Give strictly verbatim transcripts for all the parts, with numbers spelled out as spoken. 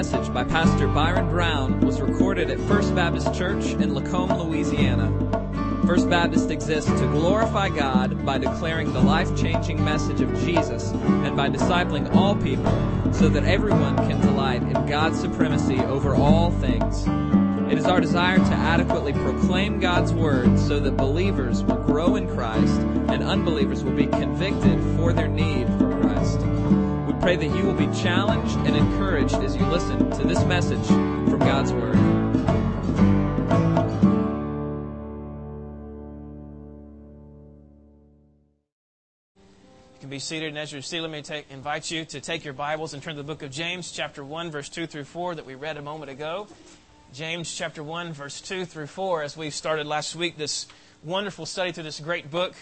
message by Pastor Byron Brown was recorded at First Baptist Church in Lacombe, Louisiana. First Baptist exists to glorify God by declaring the life-changing message of Jesus and by discipling all people so that everyone can delight in God's supremacy over all things. It is our desire to adequately proclaim God's Word so that believers will grow in Christ and unbelievers will be convicted for their need for Christ. We pray that you will be challenged and encouraged as you listen to this message from God's Word. You can be seated, and as you're seated, let me take, invite you to take your Bibles and turn to the book of James, chapter one, verse two through four that we read a moment ago. James chapter one, verse two through four, as we started last week, this wonderful study through this great book.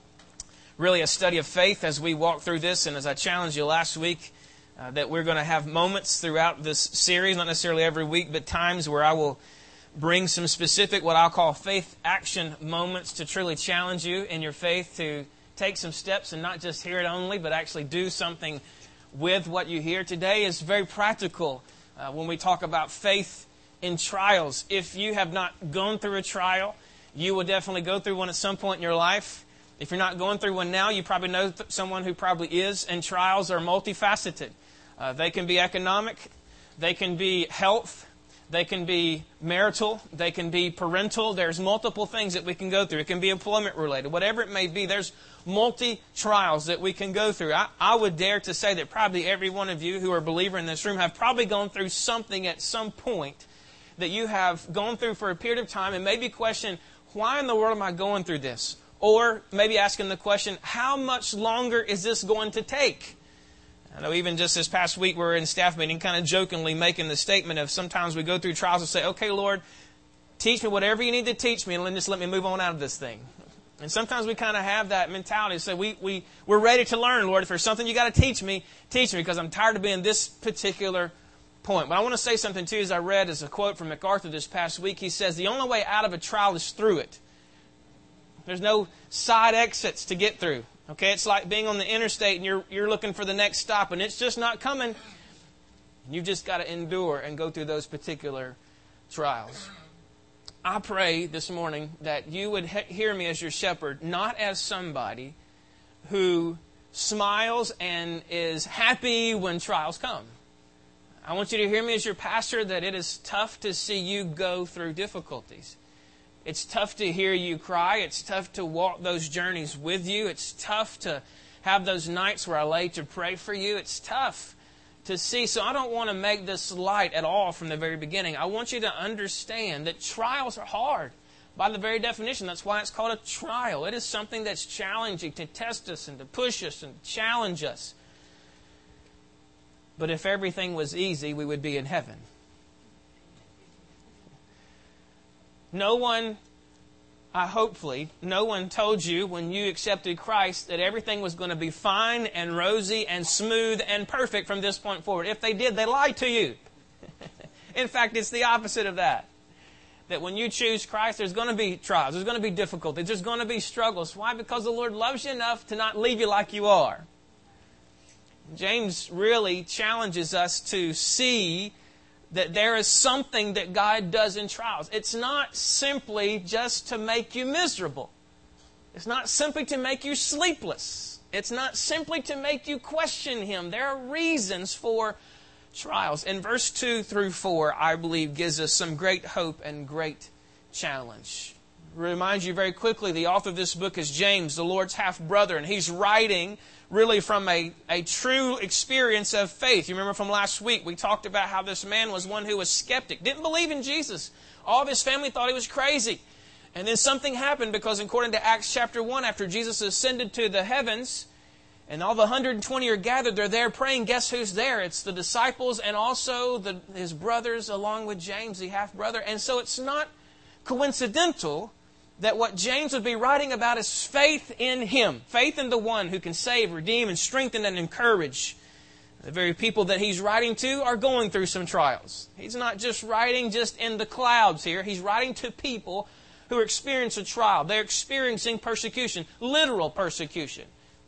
Really a study of faith as we walk through this, and as I challenged you last week, uh, that we're going to have moments throughout this series, not necessarily every week, but times where I will bring some specific, what I'll call faith action moments to truly challenge you in your faith to take some steps and not just hear it only, but actually do something with what you hear. Today is very practical uh, when we talk about faith in trials. If you have not gone through a trial, you will definitely go through one at some point in your life. If you're not going through one now, you probably know th- someone who probably is, and trials are multifaceted. Uh, they can be economic, they can be health, they can be marital, they can be parental. There's multiple things that we can go through. It can be employment related. Whatever it may be, there's multi-trials that we can go through. I, I would dare to say that probably every one of you who are a believer in this room have probably gone through something at some point that you have gone through for a period of time and maybe question, why in the world am I going through this? Or maybe asking the question, how much longer is this going to take? I know even just this past week we were in staff meeting kind of jokingly making the statement of sometimes we go through trials and say, okay, Lord, teach me whatever you need to teach me and then just let me move on out of this thing. And sometimes we kind of have that mentality. So we, we, we're ready to learn, Lord. If there's something you got to teach me, teach me because I'm tired of being this particular point. But I want to say something to you as I read as a quote from MacArthur this past week. He says, the only way out of a trial is through it. There's no side exits to get through. Okay, it's like being on the interstate and you're you're looking for the next stop and it's just not coming. You've just got to endure and go through those particular trials. I pray this morning that you would he- hear me as your shepherd, not as somebody who smiles and is happy when trials come. I want you to hear me as your pastor that it is tough to see you go through difficulties. It's tough to hear you cry. It's tough to walk those journeys with you. It's tough to have those nights where I lay to pray for you. It's tough to see. So I don't want to make this light at all from the very beginning. I want you to understand that trials are hard. By the very definition, that's why it's called a trial. It is something that's challenging to test us and to push us and challenge us. But if everything was easy, we would be in heaven. No one, uh, hopefully, no one told you when you accepted Christ that everything was going to be fine and rosy and smooth and perfect from this point forward. If they did, they lied to you. In fact, it's the opposite of that. That when you choose Christ, there's going to be trials, there's going to be difficulties, there's going to be struggles. Why? Because the Lord loves you enough to not leave you like you are. James really challenges us to see that there is something that God does in trials. It's not simply just to make you miserable. It's not simply to make you sleepless. It's not simply to make you question Him. There are reasons for trials. And verse two through four, I believe, gives us some great hope and great challenge. Remind you very quickly, the author of this book is James, the Lord's half-brother, and he's writing really from a, a true experience of faith. You remember from last week, we talked about how this man was one who was skeptic, didn't believe in Jesus. All of his family thought he was crazy. And then something happened because according to Acts chapter one, after Jesus ascended to the heavens, and all the one hundred twenty are gathered, they're there praying. Guess who's there? It's the disciples and also the, his brothers along with James, the half-brother. And so it's not coincidental that what James would be writing about is faith in Him. Faith in the one who can save, redeem, and strengthen and encourage. The very people that he's writing to are going through some trials. He's not just writing just in the clouds here. He's writing to people who are experiencing a trial. They're experiencing persecution, literal persecution.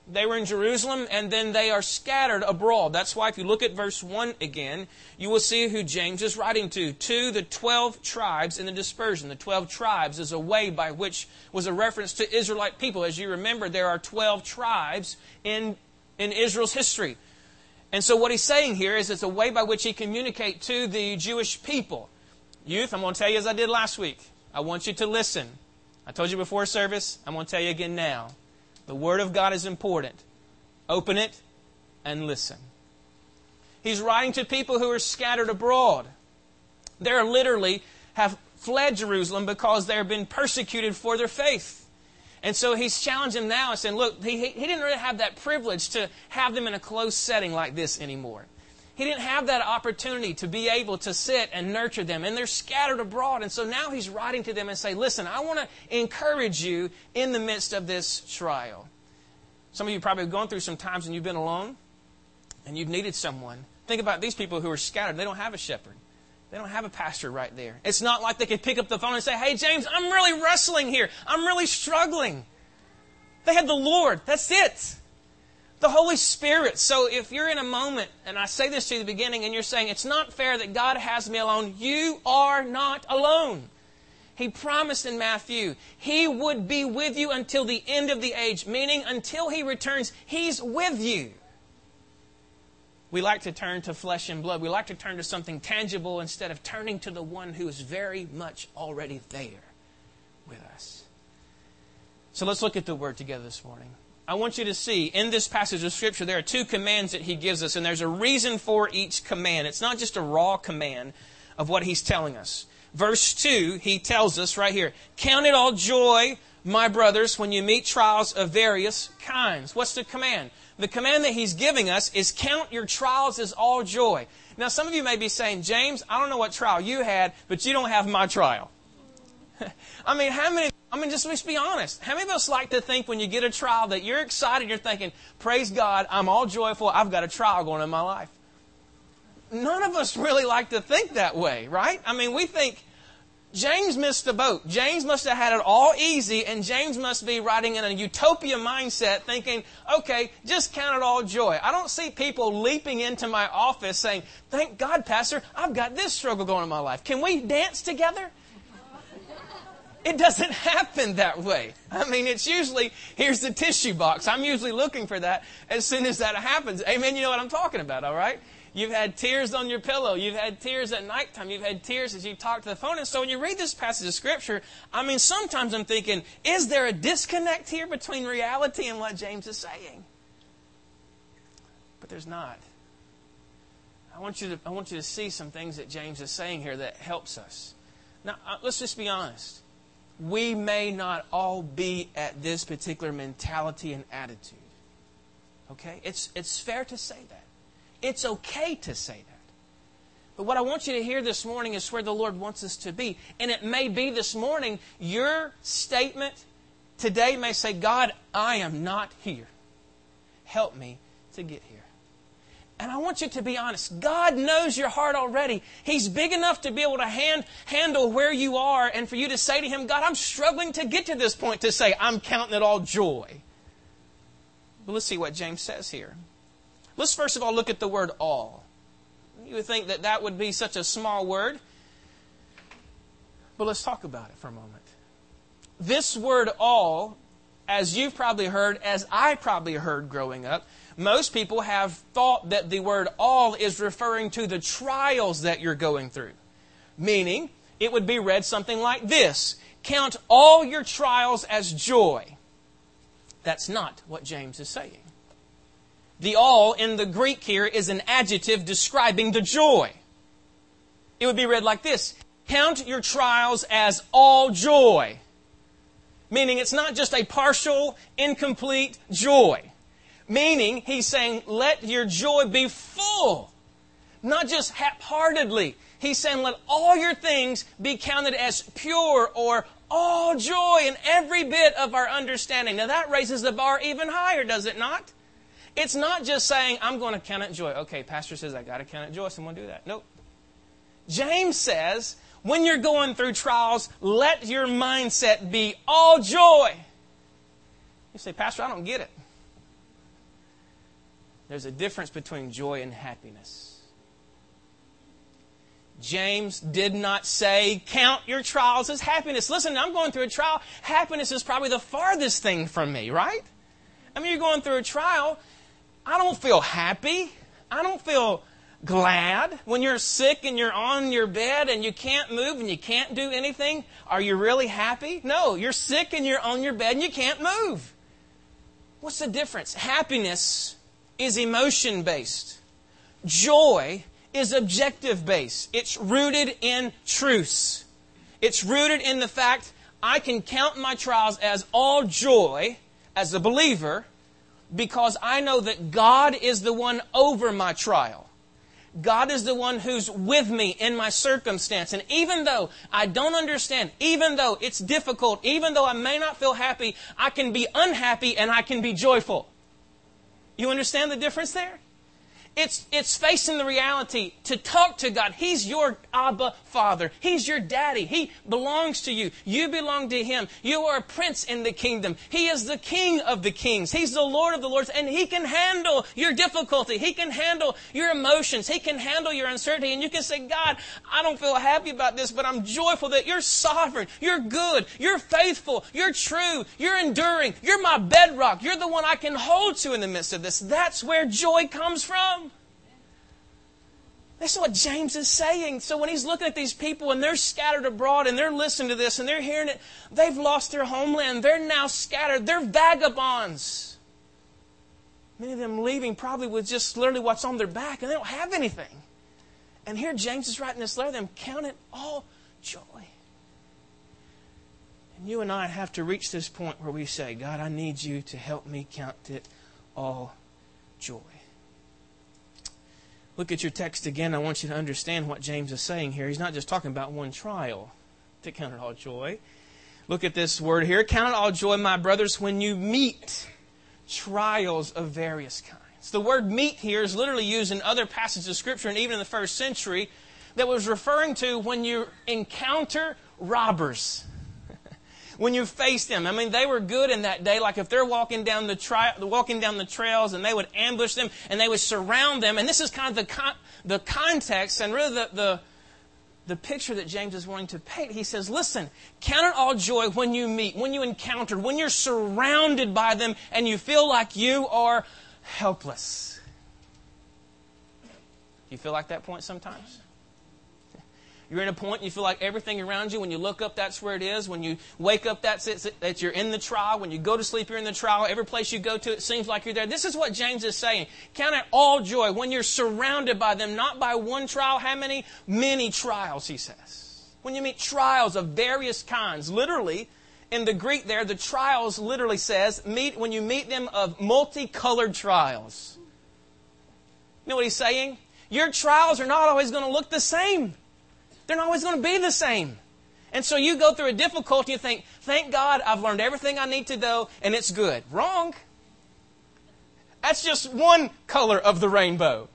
They were in Jerusalem, and then they are scattered abroad. That's why if you look at verse one again, you will see who James is writing to. To the twelve tribes in the dispersion. The twelve tribes is a way by which was a reference to Israelite people. As you remember, there are twelve tribes in, in Israel's history. And so what he's saying here is it's a way by which he communicates to the Jewish people. Youth, I'm going to tell you as I did last week. I want you to listen. I told you before service. I'm going to tell you again now. The Word of God is important. Open it and listen. He's writing to people who are scattered abroad. They literally have fled Jerusalem because they have been persecuted for their faith. And so he's challenging them now and saying, look, he, he didn't really have that privilege to have them in a close setting like this anymore. He didn't have that opportunity to be able to sit and nurture them. And they're scattered abroad. And so now he's writing to them and say, listen, I want to encourage you in the midst of this trial. Some of you probably have gone through some times when you've been alone and you've needed someone. Think about these people who are scattered. They don't have a shepherd. They don't have a pastor right there. It's not like they can pick up the phone and say, hey, James, I'm really wrestling here. I'm really struggling. They had the Lord. That's it. The Holy Spirit. So if you're in a moment, and I say this to you at the beginning, and you're saying, it's not fair that God has me alone, you are not alone. He promised in Matthew, He would be with you until the end of the age, meaning until He returns, He's with you. We like to turn to flesh and blood. We like to turn to something tangible instead of turning to the one who is very much already there with us. So let's look at the Word together this morning. I want you to see, in this passage of Scripture, there are two commands that He gives us, and there's a reason for each command. It's not just a raw command of what He's telling us. Verse two, He tells us right here, count it all joy, my brothers, when you meet trials of various kinds. What's the command? The command that He's giving us is count your trials as all joy. Now, some of you may be saying, James, I don't know what trial you had, but you don't have my trial. I mean, how many... I mean, just let's be honest. How many of us like to think when you get a trial that you're excited, you're thinking, praise God, I'm all joyful, I've got a trial going on in my life? None of us really like to think that way, right? I mean, we think, James missed the boat. James must have had it all easy, and James must be riding in a utopia mindset thinking, okay, just count it all joy. I don't see people leaping into my office saying, thank God, Pastor, I've got this struggle going on in my life. Can we dance together? It doesn't happen that way. I mean, it's usually, here's the tissue box. I'm usually looking for that as soon as that happens. Amen, you know what I'm talking about, all right? You've had tears on your pillow. You've had tears at nighttime. You've had tears as you talk to the phone. And so when you read this passage of Scripture, I mean, sometimes I'm thinking, is there a disconnect here between reality and what James is saying? But there's not. I want you to, I want you to see some things that James is saying here that helps us. Now, let's just be honest. We may not all be at this particular mentality and attitude. Okay? It's, it's fair to say that. It's okay to say that. But what I want you to hear this morning is where the Lord wants us to be. And it may be this morning, your statement today may say, God, I am not here. Help me to get here. And I want you to be honest. God knows your heart already. He's big enough to be able to hand, handle where you are and for you to say to Him, God, I'm struggling to get to this point to say, I'm counting it all joy. But let's see what James says here. Let's first of all look at the word all. You would think that that would be such a small word. But let's talk about it for a moment. This word all, as you've probably heard, as I probably heard growing up, most people have thought that the word all is referring to the trials that you're going through. Meaning, it would be read something like this. Count all your trials as joy. That's not what James is saying. The all in the Greek here is an adjective describing the joy. It would be read like this. Count your trials as all joy. Meaning it's not just a partial, incomplete joy. Meaning, he's saying, let your joy be full. Not just half-heartedly. He's saying, let all your things be counted as pure or all joy in every bit of our understanding. Now that raises the bar even higher, does it not? It's not just saying, I'm going to count it joy. Okay, Pastor says I got to count it joy, so I'm going to do that. Nope. James says, when you're going through trials, let your mindset be all joy. You say, Pastor, I don't get it. There's a difference between joy and happiness. James did not say, count your trials as happiness. Listen, I'm going through a trial. Happiness is probably the farthest thing from me, right? I mean, you're going through a trial. I don't feel happy. I don't feel glad. When you're sick and you're on your bed and you can't move and you can't do anything, are you really happy? No, you're sick and you're on your bed and you can't move. What's the difference? Happiness is emotion-based. Joy is objective-based. It's rooted in truths. It's rooted in the fact I can count my trials as all joy as a believer because I know that God is the one over my trial. God is the one who's with me in my circumstance. And even though I don't understand, even though it's difficult, even though I may not feel happy, I can be unhappy and I can be joyful. You understand the difference there? It's, it's facing the reality to talk to God. He's your Abba Father. He's your daddy. He belongs to you. You belong to Him. You are a prince in the kingdom. He is the King of the kings. He's the Lord of the lords. And He can handle your difficulty. He can handle your emotions. He can handle your uncertainty. And you can say, God, I don't feel happy about this, but I'm joyful that You're sovereign. You're good. You're faithful. You're true. You're enduring. You're my bedrock. You're the one I can hold to in the midst of this. That's where joy comes from. That's what James is saying. So when he's looking at these people and they're scattered abroad and they're listening to this and they're hearing it, they've lost their homeland. They're now scattered. They're vagabonds. Many of them leaving probably with just literally what's on their back and they don't have anything. And here James is writing this letter to them, count it all joy. And you and I have to reach this point where we say, God, I need You to help me count it all joy. Look at your text again. I want you to understand what James is saying here. He's not just talking about one trial to count it all joy. Look at this word here. Count it all joy, my brothers, when you meet trials of various kinds. The word meet here is literally used in other passages of Scripture and even in the first century that was referring to when you encounter robbers. When you face them. I mean, they were good in that day. Like if they're walking down the tri- walking down the trails and they would ambush them and they would surround them. And this is kind of the con- the context and really the, the the picture that James is wanting to paint. He says, listen, count it all joy when you meet, when you encounter, when you're surrounded by them and you feel like you are helpless. Do you feel like that point sometimes? You're in a point and you feel like everything around you, when you look up, that's where it is. When you wake up, that's it, that you're in the trial. When you go to sleep, you're in the trial. Every place you go to, it seems like you're there. This is what James is saying. Count it all joy when you're surrounded by them, not by one trial. How many? Many trials, he says. When you meet trials of various kinds, literally, in the Greek there, the trials literally says, meet when you meet them of multicolored trials. You know what he's saying? Your trials are not always going to look the same. They're not always going to be the same. And so you go through a difficulty and think, thank God I've learned everything I need to know and it's good. Wrong. That's just one color of the rainbow.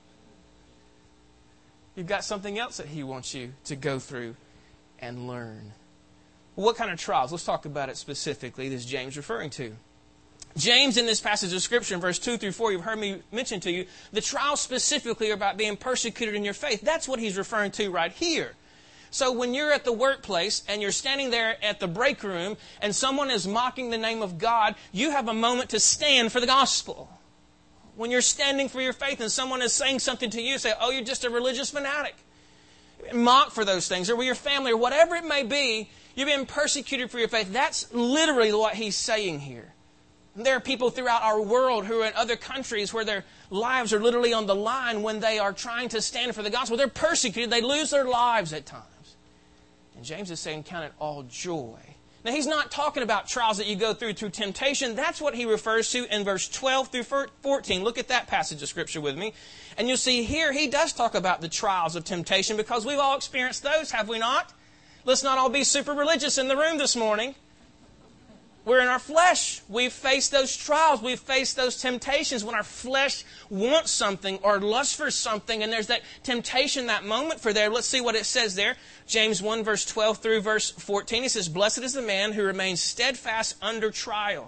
You've got something else that He wants you to go through and learn. Well, what kind of trials? Let's talk about it specifically. This is James referring to. James, in this passage of Scripture, in verse two through four, you've heard me mention to you, the trials specifically are about being persecuted in your faith. That's what he's referring to right here. So when you're at the workplace and you're standing there at the break room and someone is mocking the name of God, you have a moment to stand for the gospel. When you're standing for your faith and someone is saying something to you, say, oh, you're just a religious fanatic. Mock for those things, or with your family, or whatever it may be, you've been persecuted for your faith. That's literally what he's saying here. There are people throughout our world who are in other countries where their lives are literally on the line when they are trying to stand for the gospel. They're persecuted. They lose their lives at times. And James is saying, count it all joy. Now, he's not talking about trials that you go through through temptation. That's what he refers to in verse twelve through fourteen. Look at that passage of Scripture with me. And you'll see here he does talk about the trials of temptation because we've all experienced those, have we not? Let's not all be super religious in the room this morning. We're in our flesh. We've faced those trials. We've faced those temptations when our flesh wants something or lusts for something, and there's that temptation, that moment for there. Let's see what it says there. James one, verse twelve through verse fourteen. He says, blessed is the man who remains steadfast under trial.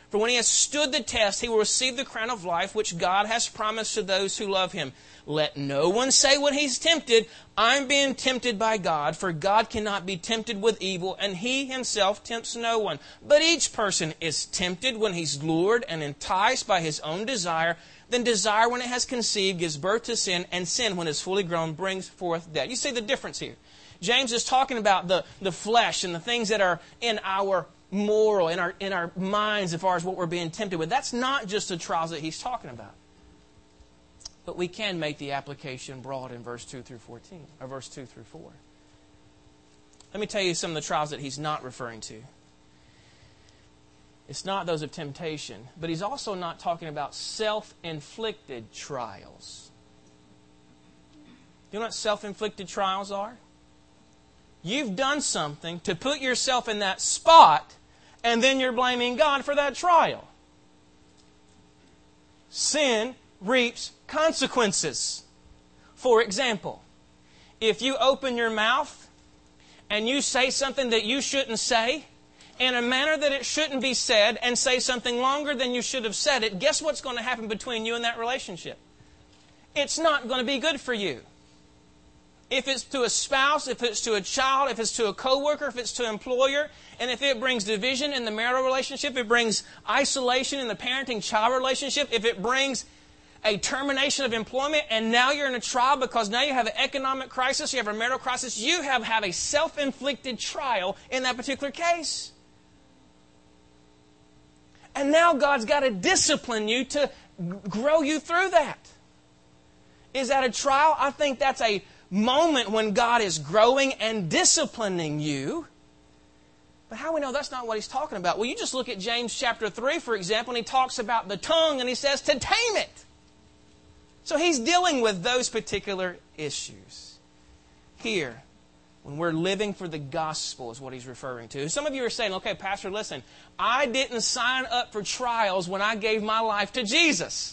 For when he has stood the test, he will receive the crown of life which God has promised to those who love him. Let no one say when he's tempted, I'm being tempted by God, for God cannot be tempted with evil, and he himself tempts no one. But each person is tempted when he's lured and enticed by his own desire. Then desire, when it has conceived, gives birth to sin, and sin, when it's fully grown, brings forth death. You see the difference here. James is talking about the, the flesh and the things that are in our moral, in our, in our minds as far as what we're being tempted with. That's not just the trials that he's talking about. But we can make the application broad in verse two through fourteen, or verse two through four. Let me tell you some of the trials that he's not referring to. It's not those of temptation, but he's also not talking about self-inflicted trials. You know what self-inflicted trials are? You've done something to put yourself in that spot, and then you're blaming God for that trial. Sin reaps consequences. For example, if you open your mouth and you say something that you shouldn't say, in a manner that it shouldn't be said, and say something longer than you should have said it, guess what's going to happen between you and that relationship? It's not going to be good for you. If it's to a spouse, if it's to a child, if it's to a coworker, if it's to an employer, and if it brings division in the marital relationship, it brings isolation in the parenting-child relationship, if it brings a termination of employment, and now you're in a trial because now you have an economic crisis, you have a marital crisis, you have, have a self-inflicted trial in that particular case. And now God's got to discipline you to grow you through that. Is that a trial? I think that's a moment when God is growing and disciplining you. But how do we know that's not what he's talking about? Well, you just look at James chapter three, for example, and he talks about the tongue, and he says to tame it. So he's dealing with those particular issues. Here, when we're living for the gospel is what he's referring to. Some of you are saying, okay, Pastor, listen, I didn't sign up for trials when I gave my life to Jesus.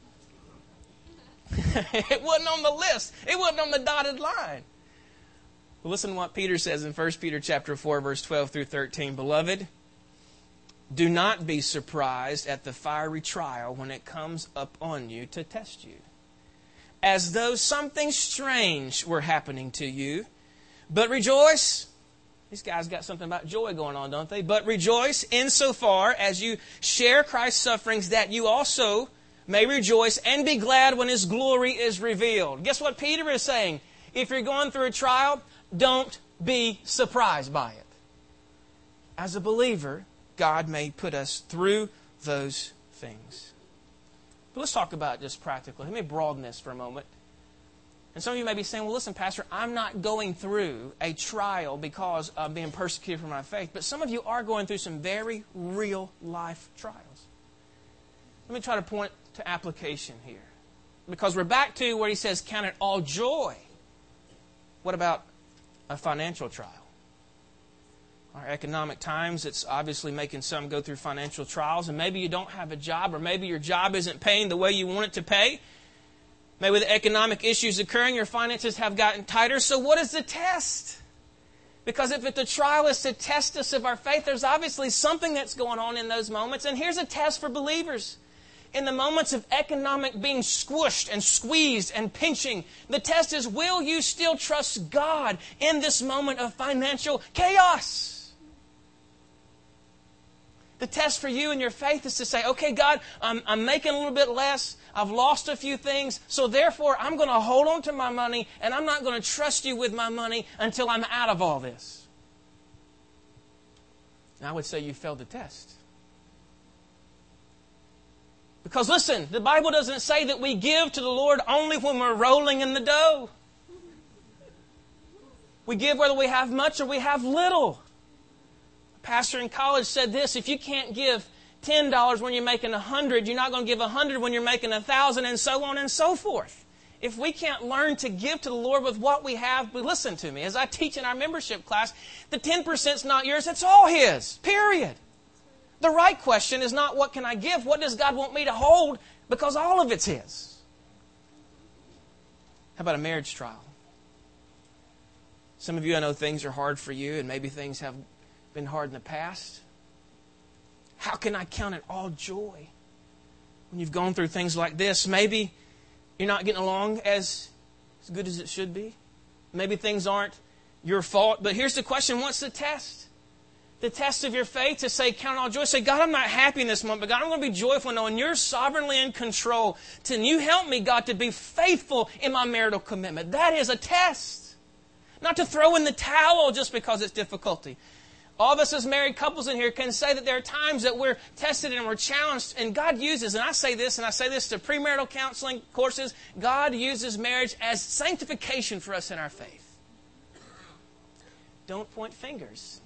It wasn't on the list. It wasn't on the dotted line. Well, listen to what Peter says in First Peter chapter four, verse twelve through thirteen. Beloved, do not be surprised at the fiery trial when it comes up on you to test you, as though something strange were happening to you. But rejoice. These guys got something about joy going on, don't they? But rejoice insofar as you share Christ's sufferings, that you also may rejoice and be glad when His glory is revealed. Guess what Peter is saying? If you're going through a trial, don't be surprised by it. As a believer, God may put us through those things. But let's talk about it just practically. Let me broaden this for a moment. And some of you may be saying, well, listen, Pastor, I'm not going through a trial because I'm being persecuted for my faith. But some of you are going through some very real life trials. Let me try to point to application here. Because we're back to where he says, count it all joy. What about a financial trial? Our economic times, it's obviously making some go through financial trials. And maybe you don't have a job, or maybe your job isn't paying the way you want it to pay. Maybe with economic issues occurring, your finances have gotten tighter. So what is the test? Because if the trial is to test us of our faith, there's obviously something that's going on in those moments. And here's a test for believers. In the moments of economic being squished and squeezed and pinching, the test is, will you still trust God in this moment of financial chaos? The test for you and your faith is to say, okay, God, I'm, I'm making a little bit less. I've lost a few things. So therefore, I'm going to hold on to my money, and I'm not going to trust you with my money until I'm out of all this. And I would say you failed the test. Because listen, the Bible doesn't say that we give to the Lord only when we're rolling in the dough. We give whether we have much or we have little. A pastor in college said this: if you can't give ten dollars when you're making a hundred, you're not going to give a hundred when you're making a thousand, and so on and so forth. If we can't learn to give to the Lord with what we have, but listen to me, as I teach in our membership class, the ten percent is not yours, it's all His, period. The right question is not what can I give, what does God want me to hold, because all of it's His. How about a marriage trial? Some of you, I know things are hard for you, and maybe things have been hard in the past. How can I count it all joy when you've gone through things like this? Maybe you're not getting along as, as good as it should be. Maybe things aren't your fault. But here's the question. What's the test? The test of your faith to say, count it all joy. Say, God, I'm not happy in this moment, but God, I'm going to be joyful knowing you're sovereignly in control. Can you help me, God, to be faithful in my marital commitment? That is a test. Not to throw in the towel just because it's difficulty. All of us as married couples in here can say that there are times that we're tested and we're challenged, and God uses, and I say this, and I say this to premarital counseling courses, God uses marriage as sanctification for us in our faith. Don't point fingers.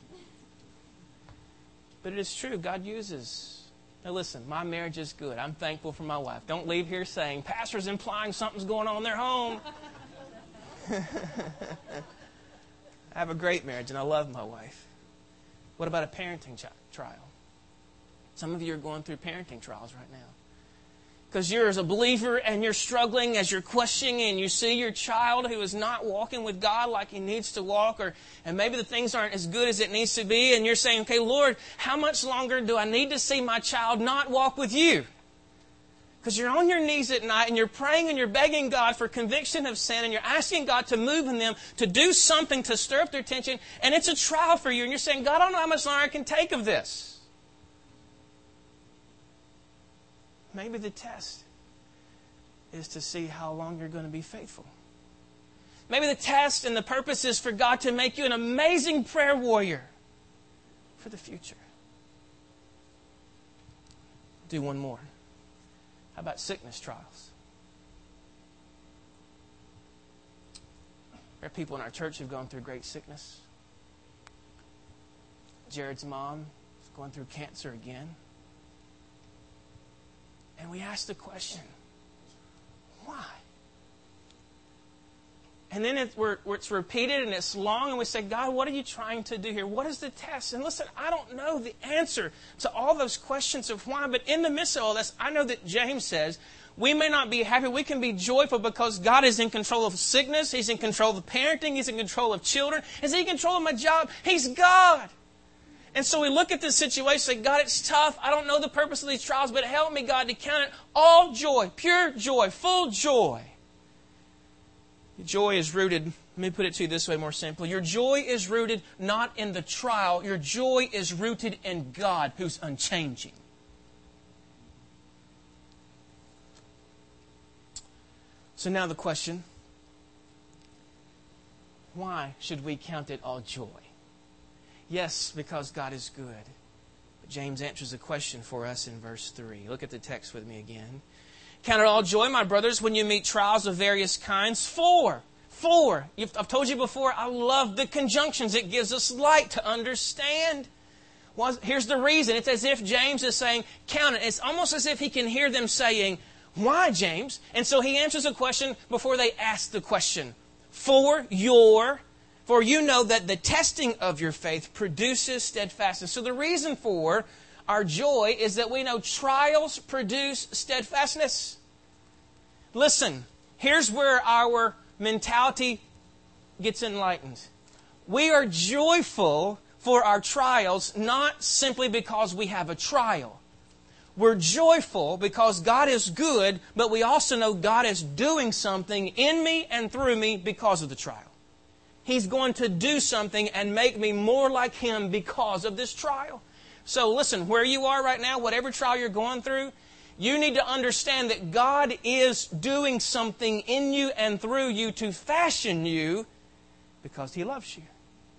But it is true, God uses. Now listen, my marriage is good. I'm thankful for my wife. Don't leave here saying, Pastor's implying something's going on in their home. I have a great marriage, and I love my wife. What about a parenting trial? Some of you are going through parenting trials right now. Because you're as a believer and you're struggling as you're questioning and you see your child who is not walking with God like he needs to walk, or and maybe the things aren't as good as it needs to be, and you're saying, okay, Lord, how much longer do I need to see my child not walk with you? Because you're on your knees at night and you're praying and you're begging God for conviction of sin and you're asking God to move in them, to do something to stir up their attention, and it's a trial for you. And you're saying, God, I don't know how much longer I can take of this. Maybe the test is to see how long you're going to be faithful. Maybe the test and the purpose is for God to make you an amazing prayer warrior for the future. Do one more. How about sickness trials? There are people in our church who've gone through great sickness. Jared's mom is going through cancer again. And we ask the question, why? And then it, we're, it's repeated and it's long, and we say, God, what are you trying to do here? What is the test? And listen, I don't know the answer to all those questions of why, but in the midst of all this, I know that James says, we may not be happy, we can be joyful because God is in control of sickness, He's in control of parenting, He's in control of children. Is He in control of my job? He's God. And so we look at this situation and say, God, it's tough. I don't know the purpose of these trials, but help me, God, to count it all joy, pure joy, full joy. Your joy is rooted, let me put it to you this way more simply. Your joy is rooted not in the trial. Your joy is rooted in God, who's unchanging. So now the question, why should we count it all joy? Yes, because God is good. But James answers the question for us in verse three. Look at the text with me again. Count it all joy, my brothers, when you meet trials of various kinds. For, for, I've told you before, I love the conjunctions. It gives us light to understand. Well, here's the reason. It's as if James is saying, count it. It's almost as if he can hear them saying, why, James? And so he answers a question before they ask the question. For your, for you know that the testing of your faith produces steadfastness. So the reason for our joy is that we know trials produce steadfastness. Listen, here's where our mentality gets enlightened. We are joyful for our trials, not simply because we have a trial. We're joyful because God is good, but we also know God is doing something in me and through me because of the trial. He's going to do something and make me more like Him because of this trial. So listen, where you are right now, whatever trial you're going through, you need to understand that God is doing something in you and through you to fashion you because He loves you.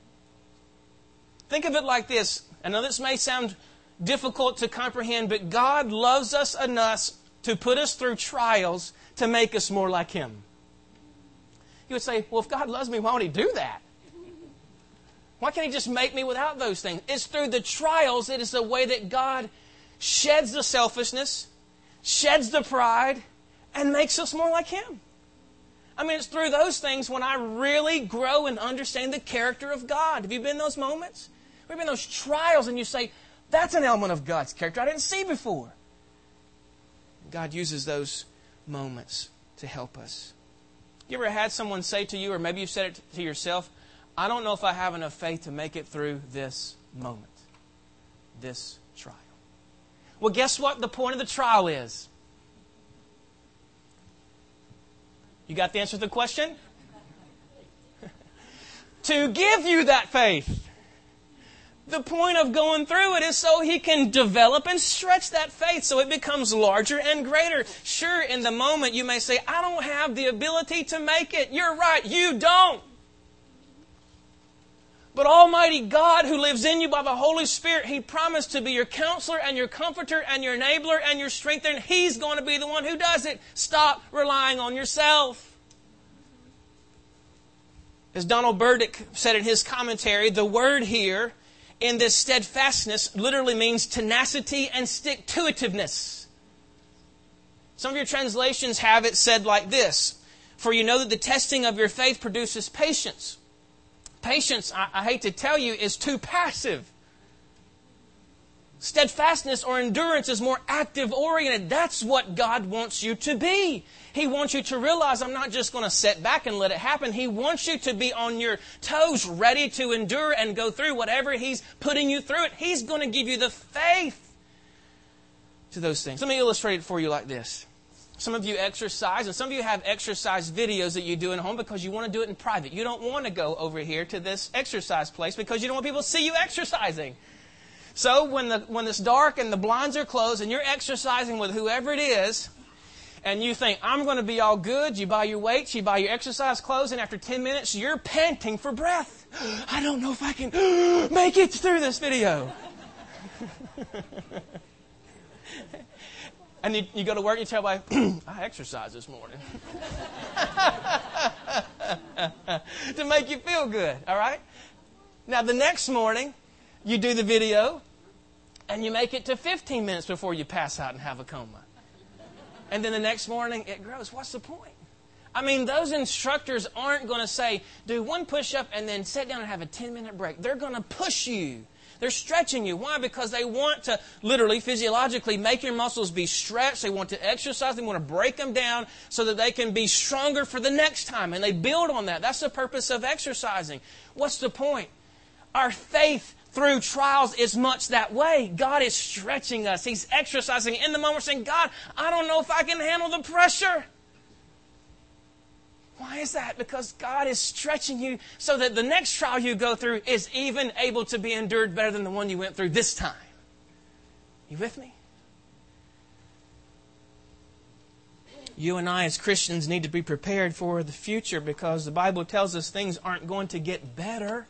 Think of it like this. I know this may sound difficult to comprehend, but God loves us enough to put us through trials to make us more like Him. You would say, well, if God loves me, why would He do that? Why can't He just make me without those things? It's through the trials. It is the way that God sheds the selfishness, sheds the pride, and makes us more like Him. I mean, it's through those things when I really grow and understand the character of God. Have you been in those moments? Have you been in those trials and you say, that's an element of God's character I didn't see before. God uses those moments to help us. You ever had someone say to you, or maybe you've said it to yourself, I don't know if I have enough faith to make it through this moment, this trial. Well, guess what the point of the trial is? You got the answer to the question? To give you that faith. The point of going through it is so He can develop and stretch that faith so it becomes larger and greater. Sure, in the moment you may say, I don't have the ability to make it. You're right, you don't. But Almighty God, who lives in you by the Holy Spirit, He promised to be your counselor and your comforter and your enabler and your strengthener. And He's going to be the one who does it. Stop relying on yourself. As Donald Burdick said in his commentary, the word here in this steadfastness literally means tenacity and stick-to-itiveness. Some of your translations have it said like this: for you know that the testing of your faith produces patience. Patience, I, I hate to tell you, is too passive. Steadfastness or endurance is more active-oriented. That's what God wants you to be. He wants you to realize, I'm not just going to sit back and let it happen. He wants you to be on your toes, ready to endure and go through whatever He's putting you through it. He's going to give you the faith to those things. Let me illustrate it for you like this. Some of you exercise, and some of you have exercise videos that you do at home because you want to do it in private. You don't want to go over here to this exercise place because you don't want people to see you exercising. So when the when it's dark and the blinds are closed and you're exercising with whoever it is, and you think, I'm going to be all good, you buy your weights, you buy your exercise clothes, and after ten minutes, you're panting for breath. I don't know if I can make it through this video. And you, you go to work and you tell everybody, I exercised this morning. To make you feel good, all right? Now, the next morning, you do the video, and you make it to fifteen minutes before you pass out and have a coma. And then the next morning, it grows. What's the point? I mean, those instructors aren't going to say, do one push-up and then sit down and have a ten-minute break. They're going to push you. They're stretching you. Why? Because they want to literally, physiologically, make your muscles be stretched. They want to exercise. They want to break them down so that they can be stronger for the next time. And they build on that. That's the purpose of exercising. What's the point? Our faith through trials is much that way. God is stretching us. He's exercising. In the moment, we're saying, God, I don't know if I can handle the pressure. Why is that? Because God is stretching you so that the next trial you go through is even able to be endured better than the one you went through this time. You with me? You and I as Christians need to be prepared for the future because the Bible tells us things aren't going to get better.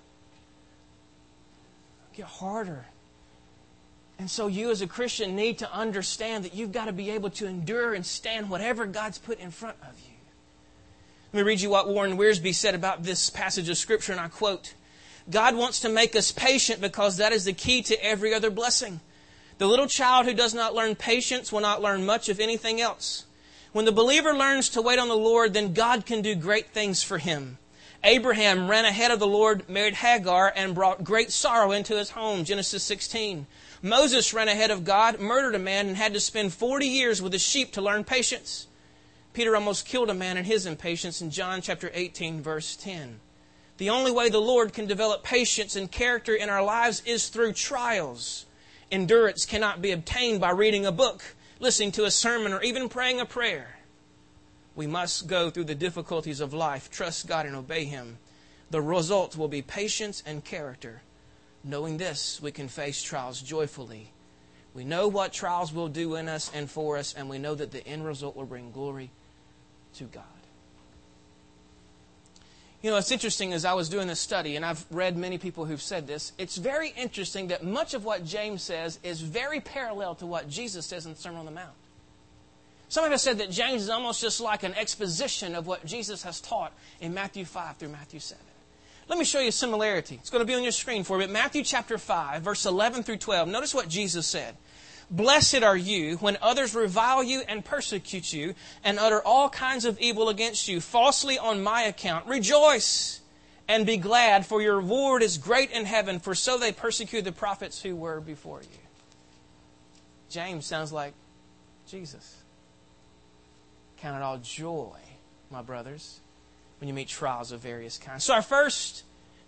Get harder. And so you as a Christian need to understand that you've got to be able to endure and stand whatever God's put in front of you. Let me read you what Warren Wiersbe said about this passage of Scripture, and I quote, God wants to make us patient because that is the key to every other blessing. The little child who does not learn patience will not learn much of anything else. When the believer learns to wait on the Lord, then God can do great things for him. Abraham ran ahead of the Lord, married Hagar, and brought great sorrow into his home, Genesis sixteen. Moses ran ahead of God, murdered a man, and had to spend forty years with the sheep to learn patience. Peter almost killed a man in his impatience in John chapter eighteen, verse ten. The only way the Lord can develop patience and character in our lives is through trials. Endurance cannot be obtained by reading a book, listening to a sermon, or even praying a prayer. We must go through the difficulties of life, trust God and obey Him. The result will be patience and character. Knowing this, we can face trials joyfully. We know what trials will do in us and for us, and we know that the end result will bring glory to God. You know, it's interesting as I was doing this study, and I've read many people who've said this, it's very interesting that much of what James says is very parallel to what Jesus says in the Sermon on the Mount. Some of us said that James is almost just like an exposition of what Jesus has taught in Matthew five through Matthew seven. Let me show you a similarity. It's going to be on your screen for you. But Matthew chapter five, verse eleven through twelve. Notice what Jesus said. Blessed are you when others revile you and persecute you and utter all kinds of evil against you falsely on my account. Rejoice and be glad, for your reward is great in heaven, for so they persecuted the prophets who were before you. James sounds like Jesus. Count it all joy, my brothers, when you meet trials of various kinds. So our first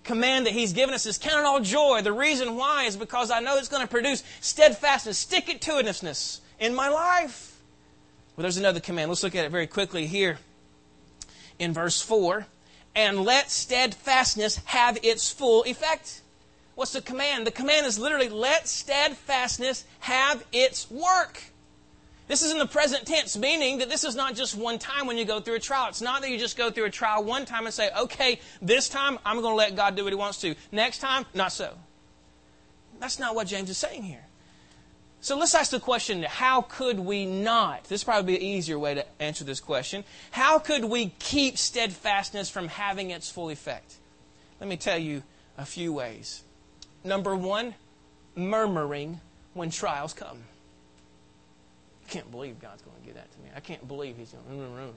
command that He's given us is count it all joy. The reason why is because I know it's going to produce steadfastness, stick-it-to-itiveness in my life. Well, there's another command. Let's look at it very quickly here in verse four. And let steadfastness have its full effect. What's the command? The command is literally, let steadfastness have its work. This is in the present tense, meaning that this is not just one time when you go through a trial. It's not that you just go through a trial one time and say, okay, this time I'm going to let God do what He wants to. Next time, not so. That's not what James is saying here. So let's ask the question, how could we not? This would probably be an easier way to answer this question. How could we keep steadfastness from having its full effect? Let me tell you a few ways. Number one, murmuring when trials come. I can't believe God's going to give that to me. I can't believe He's going to...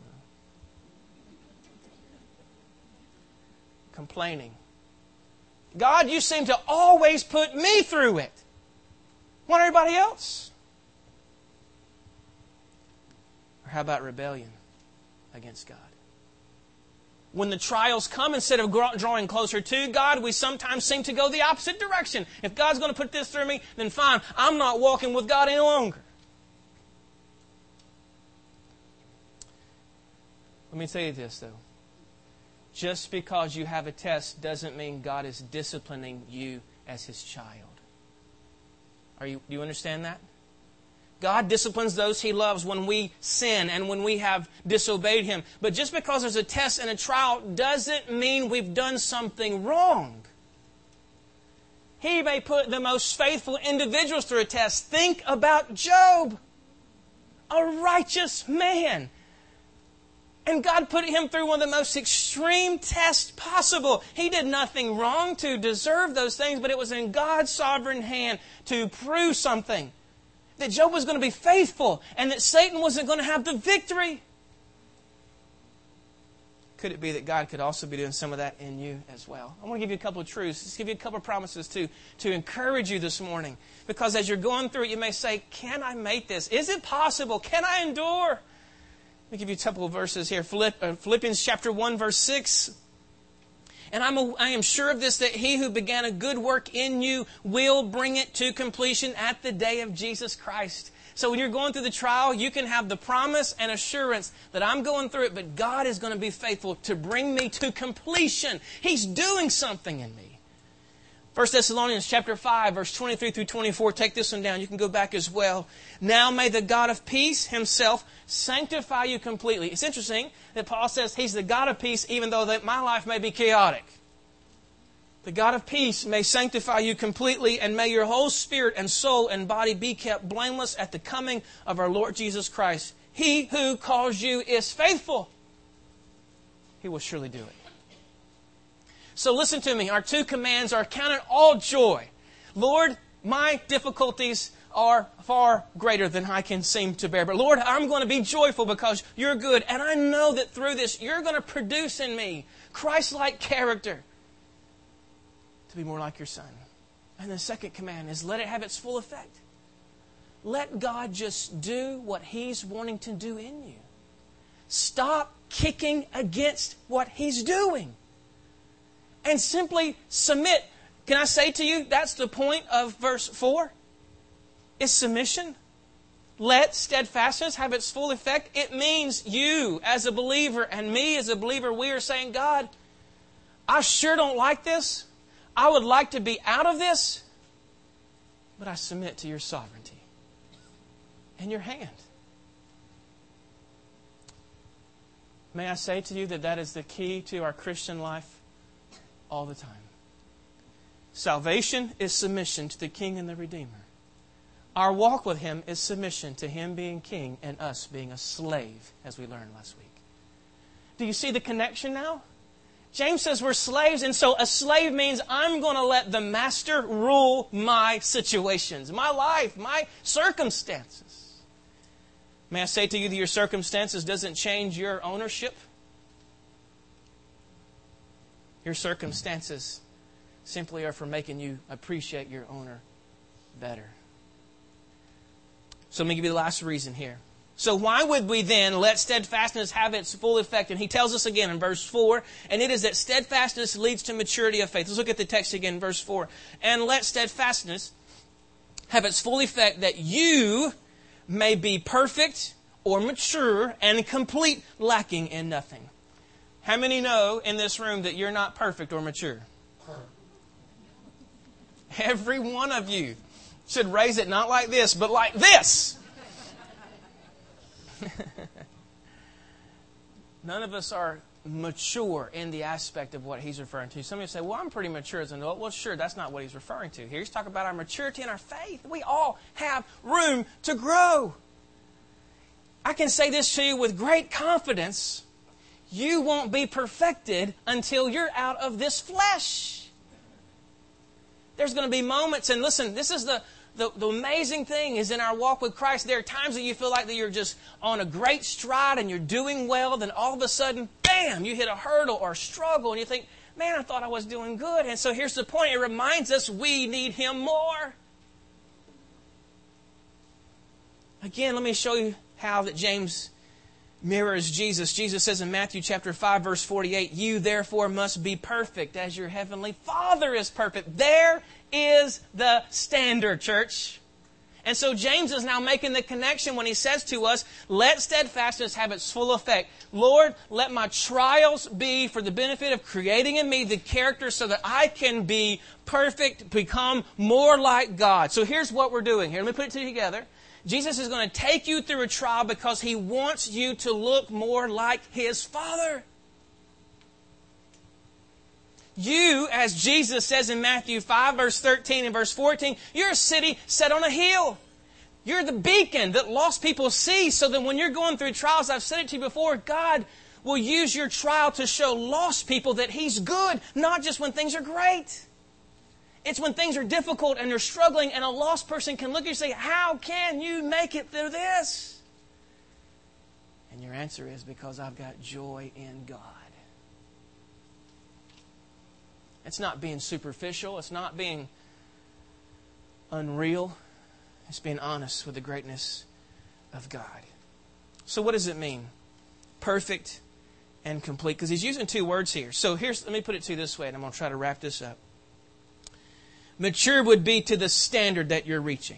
Complaining. God, you seem to always put me through it. Why not everybody else? Or how about rebellion against God? When the trials come, instead of drawing closer to God, we sometimes seem to go the opposite direction. If God's going to put this through me, then fine, I'm not walking with God any longer. Let me tell you this, though. Just because you have a test doesn't mean God is disciplining you as His child. Are you, do you understand that? God disciplines those He loves when we sin and when we have disobeyed Him. But just because there's a test and a trial doesn't mean we've done something wrong. He may put the most faithful individuals through a test. Think about Job, a righteous man. And God put him through one of the most extreme tests possible. He did nothing wrong to deserve those things, but it was in God's sovereign hand to prove something. That Job was going to be faithful and that Satan wasn't going to have the victory. Could it be that God could also be doing some of that in you as well? I want to give you a couple of truths. Just give you a couple of promises too, to encourage you this morning. Because as you're going through it, you may say, can I make this? Is it possible? Can I endure? Let me give you a couple of verses here. Philippians chapter one, verse six. And I'm a, I am sure of this, that He who began a good work in you will bring it to completion at the day of Jesus Christ. So when you're going through the trial, you can have the promise and assurance that I'm going through it, but God is going to be faithful to bring me to completion. He's doing something in me. First Thessalonians chapter five, verse twenty-three through twenty-four. Take this one down. You can go back as well. Now may the God of peace Himself sanctify you completely. It's interesting that Paul says He's the God of peace, even though that my life may be chaotic. The God of peace may sanctify you completely, and may your whole spirit and soul and body be kept blameless at the coming of our Lord Jesus Christ. He who calls you is faithful. He will surely do it. So listen to me. Our two commands are count it all joy. Lord, my difficulties are far greater than I can seem to bear. But Lord, I'm going to be joyful because You're good. And I know that through this, You're going to produce in me Christ-like character to be more like Your Son. And the second command is let it have its full effect. Let God just do what He's wanting to do in you. Stop kicking against what He's doing. And simply submit. Can I say to you, that's the point of verse four? Is submission. Let steadfastness have its full effect. It means you as a believer and me as a believer, we are saying, God, I sure don't like this. I would like to be out of this. But I submit to Your sovereignty and Your hand. May I say to you that that is the key to our Christian life all the time. Salvation is submission to the King and the Redeemer. Our walk with Him is submission to Him being King and us being a slave, as we learned last week. Do you see the connection now? James says we're slaves, and so a slave means I'm going to let the master rule my situations, my life, my circumstances. May I say to you that your circumstances doesn't change your ownership? Your circumstances simply are for making you appreciate your owner better. So let me give you the last reason here. So why would we then let steadfastness have its full effect? And he tells us again in verse four, and it is that steadfastness leads to maturity of faith. Let's look at the text again, verse four. And let steadfastness have its full effect, that you may be perfect or mature and complete, lacking in nothing. How many know in this room that you're not perfect or mature? Every one of you should raise it not like this, but like this. None of us are mature in the aspect of what he's referring to. Some of you say, well, I'm pretty mature as an adult. Well, sure, that's not what he's referring to. Here he's talking about our maturity and our faith. We all have room to grow. I can say this to you with great confidence. You won't be perfected until you're out of this flesh. There's going to be moments, and listen, this is the The, the amazing thing is in our walk with Christ, there are times that you feel like that you're just on a great stride and you're doing well. Then all of a sudden, bam, you hit a hurdle or a struggle and you think, man, I thought I was doing good. And so here's the point. It reminds us we need Him more. Again, let me show you how that James mirrors Jesus. Jesus says in Matthew chapter five, verse forty-eight, you therefore must be perfect as your heavenly Father is perfect. There is the standard, church. And so James is now making the connection when he says to us, let steadfastness have its full effect. Lord, let my trials be for the benefit of creating in me the character so that I can be perfect, become more like God. So here's what we're doing here. Let me put it to you together. Jesus is going to take you through a trial because He wants you to look more like His Father. You, as Jesus says in Matthew five, verse thirteen and verse fourteen, you're a city set on a hill. You're the beacon that lost people see, so that when you're going through trials, I've said it to you before, God will use your trial to show lost people that He's good, not just when things are great. It's when things are difficult and they're struggling and a lost person can look at you and say, how can you make it through this? And your answer is, because I've got joy in God. It's not being superficial. It's not being unreal. It's being honest with the greatness of God. So what does it mean? Perfect and complete. Because he's using two words here. So here's, let me put it to you this way, and I'm going to try to wrap this up. Mature would be to the standard that you're reaching.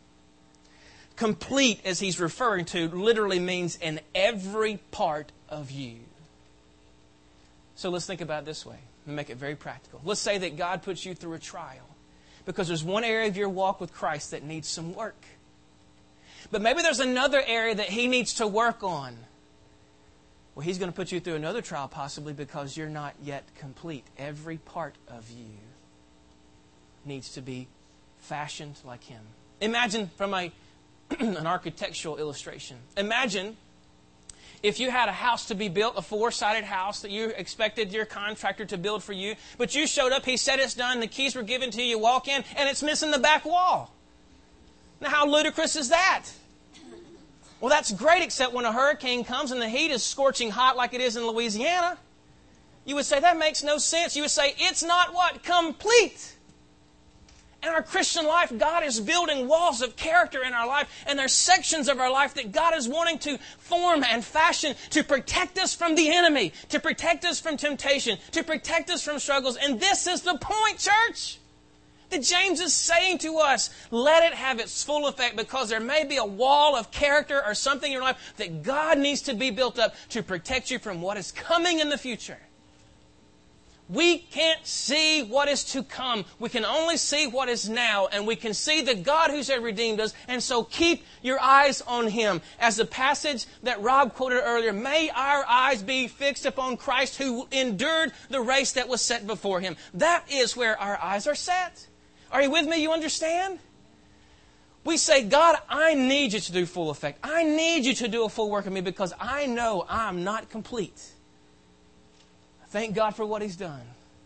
Complete, as he's referring to, literally means in every part of you. So let's think about it this way. And make it very practical. Let's say that God puts you through a trial because there's one area of your walk with Christ that needs some work. But maybe there's another area that He needs to work on. Well, He's going to put you through another trial possibly because you're not yet complete. Every part of you needs to be fashioned like Him. Imagine from a, an architectural illustration. Imagine if you had a house to be built, a four-sided house that you expected your contractor to build for you, but you showed up, he said it's done, the keys were given to you, you walk in, and it's missing the back wall. Now, how ludicrous is that? Well, that's great, except when a hurricane comes and the heat is scorching hot like it is in Louisiana. You would say, that makes no sense. You would say, it's not what? Complete. In our Christian life, God is building walls of character in our life, and there's sections of our life that God is wanting to form and fashion to protect us from the enemy, to protect us from temptation, to protect us from struggles. And this is the point, church, that James is saying to us, let it have its full effect, because there may be a wall of character or something in your life that God needs to be built up to protect you from what is coming in the future. We can't see what is to come. We can only see what is now, and we can see the God who's redeemed us. And so keep your eyes on Him. As the passage that Rob quoted earlier, may our eyes be fixed upon Christ who endured the race that was set before Him. That is where our eyes are set. Are you with me? You understand? We say, God, I need you to do full effect. I need you to do a full work in me because I know I'm not complete. Thank God for what He's done.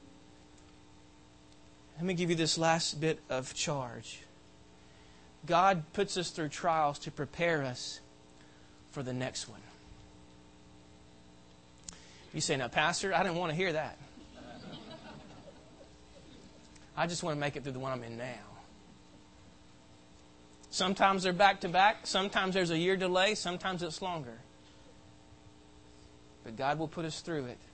Let me give you this last bit of charge. God puts us through trials to prepare us for the next one. You say, now, Pastor, I didn't want to hear that. I just want to make it through the one I'm in now. Sometimes they're back to back. Sometimes there's a year delay. Sometimes it's longer. But God will put us through it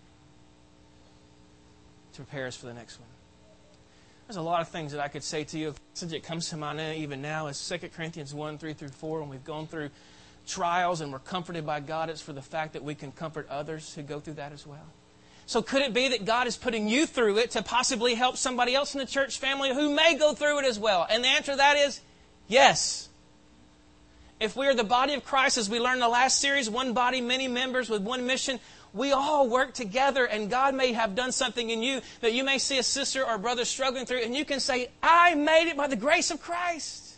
to prepare us for the next one. There's a lot of things that I could say to you. A passage that comes to mind even now is Second Corinthians one, three through four. When we've gone through trials and we're comforted by God, it's for the fact that we can comfort others who go through that as well. So could it be that God is putting you through it to possibly help somebody else in the church family who may go through it as well? And the answer to that is yes. If we are the body of Christ, as we learned in the last series, one body, many members with one mission, we all work together, and God may have done something in you that you may see a sister or brother struggling through, and you can say, I made it by the grace of Christ.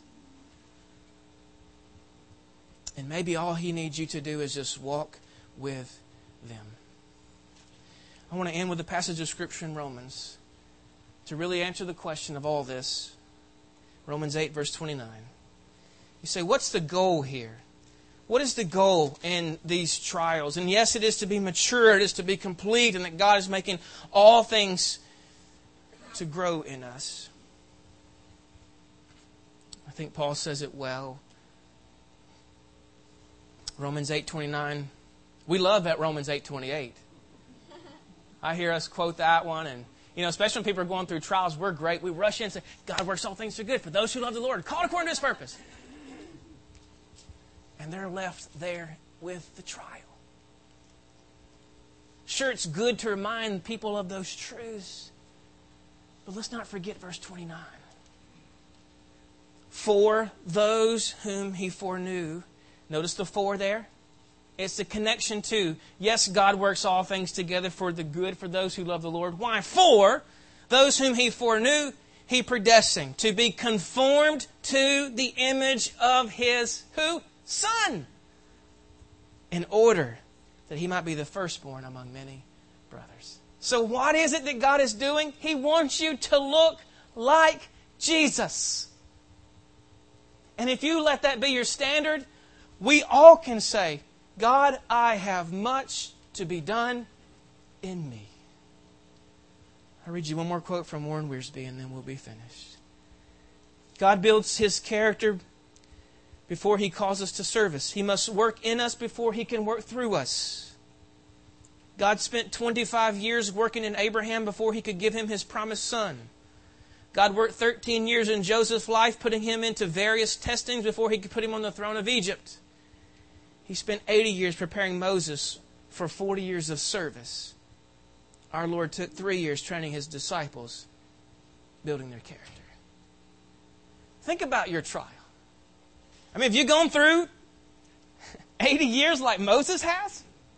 And maybe all He needs you to do is just walk with them. I want to end with a passage of Scripture in Romans to really answer the question of all this. Romans eight, verse twenty-nine. You say, what's the goal here? What is the goal in these trials? And yes, it is to be mature, it is to be complete, and that God is making all things to grow in us. I think Paul says it well. Romans eight twenty-nine. We love that Romans eight twenty-eight. I hear us quote that one, and you know, especially when people are going through trials, we're great. We rush in and say, God works all things for good for those who love the Lord, called according to His purpose. And they're left there with the trial. Sure, it's good to remind people of those truths, but let's not forget verse twenty-nine. For those whom He foreknew. Notice the for there. It's the connection to, yes, God works all things together for the good for those who love the Lord. Why? For those whom He foreknew, He predestined to be conformed to the image of His, who? Son. In order that He might be the firstborn among many brothers. So what is it that God is doing? He wants you to look like Jesus. And if you let that be your standard, we all can say, God, I have much to be done in me. I'll read you one more quote from Warren Wiersbe and then we'll be finished. God builds His character before He calls us to service. He must work in us before He can work through us. God spent twenty-five years working in Abraham before He could give him His promised son. God worked thirteen years in Joseph's life, putting him into various testings before He could put him on the throne of Egypt. He spent eighty years preparing Moses for forty years of service. Our Lord took three years training His disciples, building their character. Think about your trial. I mean, have you gone through eighty years like Moses has?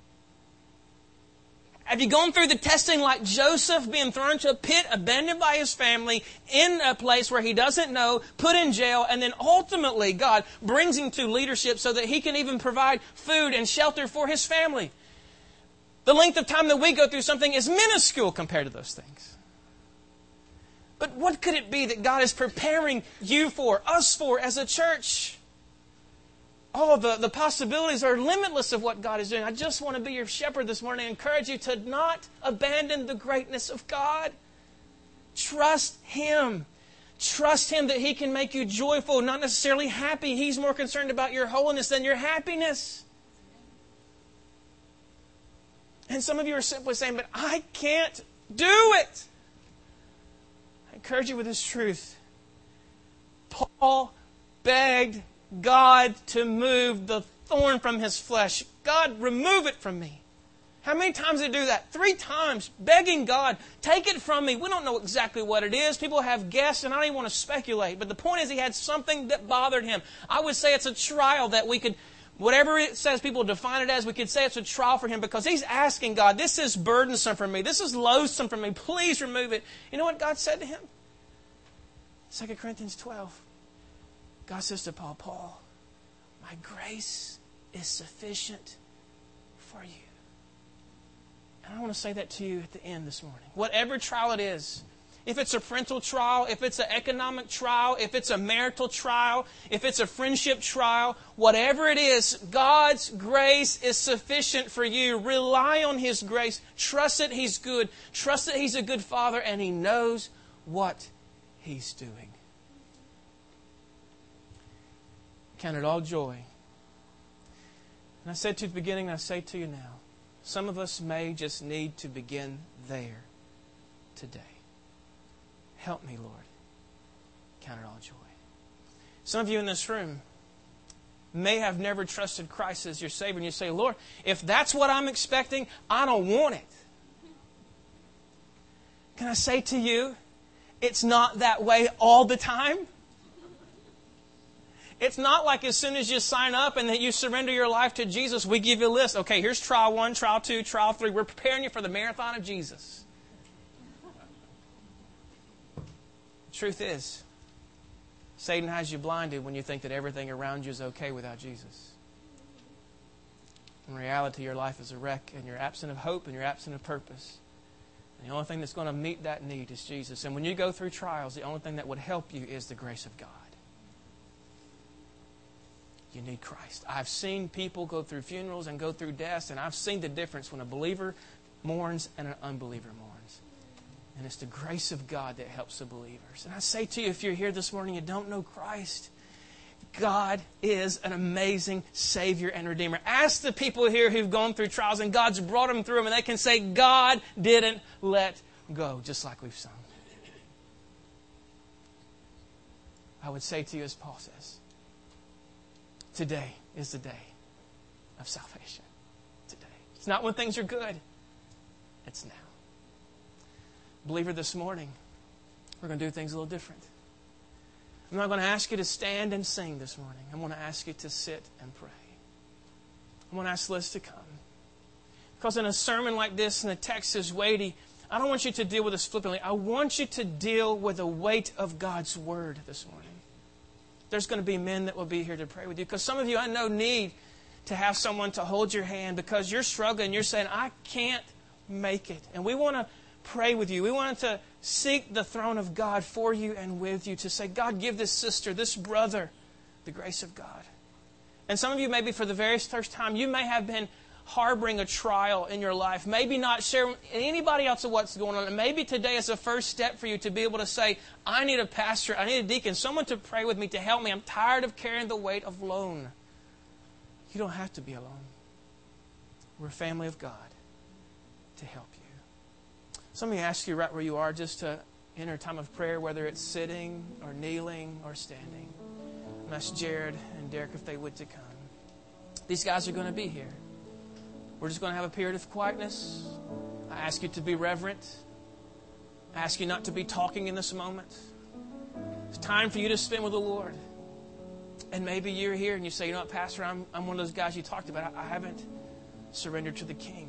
Have you gone through the testing like Joseph, being thrown into a pit, abandoned by his family, in a place where he doesn't know, put in jail, and then ultimately God brings him to leadership so that he can even provide food and shelter for his family? The length of time that we go through something is minuscule compared to those things. But what could it be that God is preparing you for, us for, as a church? All the, the possibilities are limitless of what God is doing. I just want to be your shepherd this morning and encourage you to not abandon the greatness of God. Trust Him. Trust Him that He can make you joyful, not necessarily happy. He's more concerned about your holiness than your happiness. And some of you are simply saying, but I can't do it. I encourage you with this truth. Paul begged God to move the thorn from his flesh. God, remove it from me. How many times did he do that? Three times, begging God, take it from me. We don't know exactly what it is. People have guessed, and I don't even want to speculate. But the point is, he had something that bothered him. I would say it's a trial that we could, whatever it says people define it as, we could say it's a trial for him because he's asking God, this is burdensome for me. This is loathsome for me. Please remove it. You know what God said to him? Second Corinthians twelve. God says to Paul, Paul, my grace is sufficient for you. And I want to say that to you at the end this morning. Whatever trial it is, if it's a parental trial, if it's an economic trial, if it's a marital trial, if it's a friendship trial, whatever it is, God's grace is sufficient for you. Rely on His grace. Trust that He's good. Trust that He's a good Father and He knows what He's doing. Count it all joy. And I said to you at the beginning, and I say to you now, some of us may just need to begin there today. Help me, Lord. Count it all joy. Some of you in this room may have never trusted Christ as your Savior, and you say, Lord, if that's what I'm expecting, I don't want it. Can I say to you, it's not that way all the time? It's not like as soon as you sign up and that you surrender your life to Jesus, we give you a list. Okay, here's trial one, trial two, trial three. We're preparing you for the marathon of Jesus. The truth is, Satan has you blinded when you think that everything around you is okay without Jesus. In reality, your life is a wreck, and you're absent of hope, and you're absent of purpose. And the only thing that's going to meet that need is Jesus. And when you go through trials, the only thing that would help you is the grace of God. You need Christ. I've seen people go through funerals and go through deaths, and I've seen the difference when a believer mourns and an unbeliever mourns. And it's the grace of God that helps the believers. And I say to you, if you're here this morning and you don't know Christ, God is an amazing Savior and Redeemer. Ask the people here who've gone through trials and God's brought them through them, and they can say, God didn't let go, just like we've sung. I would say to you as Paul says, today is the day of salvation. Today. It's not when things are good. It's now. Believer, this morning, we're going to do things a little different. I'm not going to ask you to stand and sing this morning. I'm going to ask you to sit and pray. I'm going to ask Liz to come. Because in a sermon like this, and the text is weighty, I don't want you to deal with this flippantly. I want you to deal with the weight of God's Word this morning. There's going to be men that will be here to pray with you. Because some of you, I know, need to have someone to hold your hand because you're struggling. You're saying, I can't make it. And we want to pray with you. We want to seek the throne of God for you and with you to say, God, give this sister, this brother, the grace of God. And some of you, maybe for the very first time, you may have been harboring a trial in your life. Maybe not share with anybody else of what's going on. And maybe today is the first step for you to be able to say, I need a pastor, I need a deacon, someone to pray with me, to help me. I'm tired of carrying the weight of alone. You don't have to be alone. We're a family of God to help you. So let me ask you right where you are just to enter a time of prayer, whether it's sitting or kneeling or standing. I'm ask Jared and Derek if they would to come. These guys are going to be here. We're just going to have a period of quietness. I ask you to be reverent. I ask you not to be talking in this moment. It's time for you to spend with the Lord. And maybe you're here and you say, you know what, Pastor, I'm, I'm one of those guys you talked about. I, I haven't surrendered to the King.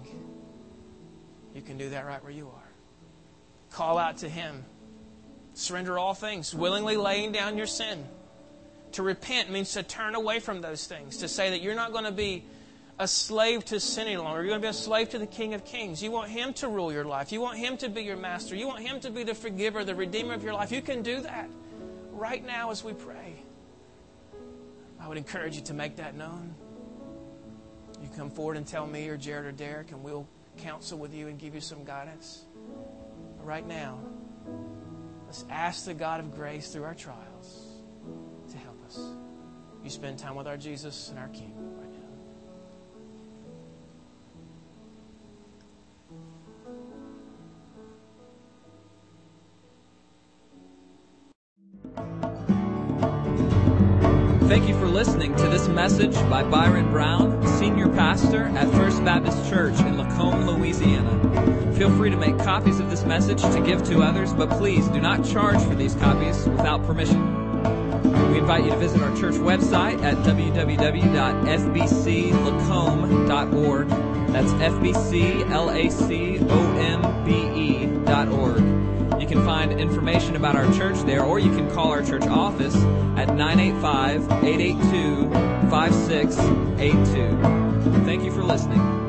You can do that right where you are. Call out to Him. Surrender all things, willingly laying down your sin. To repent means to turn away from those things. To say that you're not going to be a slave to sin any longer. You're going to be a slave to the King of Kings. You want Him to rule your life. You want Him to be your master. You want Him to be the forgiver, the redeemer of your life. You can do that right now as we pray. I would encourage you to make that known. You come forward and tell me or Jared or Derek, and we'll counsel with you and give you some guidance. But right now, let's ask the God of grace through our trials to help us. You spend time with our Jesus and our King right now. Thank you for listening to this message by Byron Brown, Senior Pastor at First Baptist Church in Lacombe, Louisiana. Feel free to make copies of this message to give to others, but please do not charge for these copies without permission. We invite you to visit our church website at w w w dot f b c lacombe dot org. That's F B C L A C O M B E dot org. You can find information about our church there, or you can call our church office at nine eight five, eight eight two, five six eight two. Thank you for listening.